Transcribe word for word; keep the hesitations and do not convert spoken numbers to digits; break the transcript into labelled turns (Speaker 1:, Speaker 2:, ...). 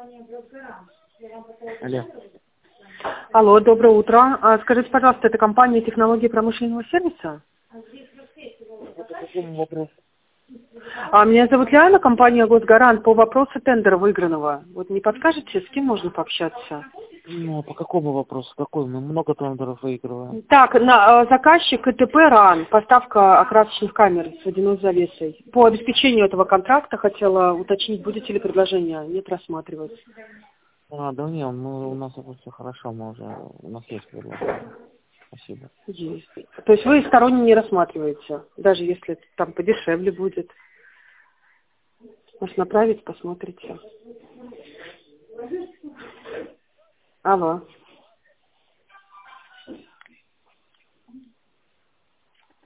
Speaker 1: Алло.
Speaker 2: Алло, доброе утро. А, скажите, пожалуйста, это компания технологии промышленного сервиса?
Speaker 1: Это по какому вопросу?
Speaker 2: А, меня зовут Лиана, компания «Госгарант», по вопросу тендера выигранного. Вот не подскажете, с кем можно пообщаться?
Speaker 1: Ну, по какому вопросу? Какой? Мы много тендеров выигрываем.
Speaker 2: Так, на, а, заказчик КТП РАН, поставка окрасочных камер с водяной завесой. По обеспечению этого контракта хотела уточнить, будете ли предложения, нет, рассматривать.
Speaker 1: А, да нет, мы, у нас это все хорошо, мы уже, у нас есть предложение. Спасибо.
Speaker 2: Есть. То есть вы сторонне не рассматриваете, даже если там подешевле будет. Может, направить, посмотрите. Алло.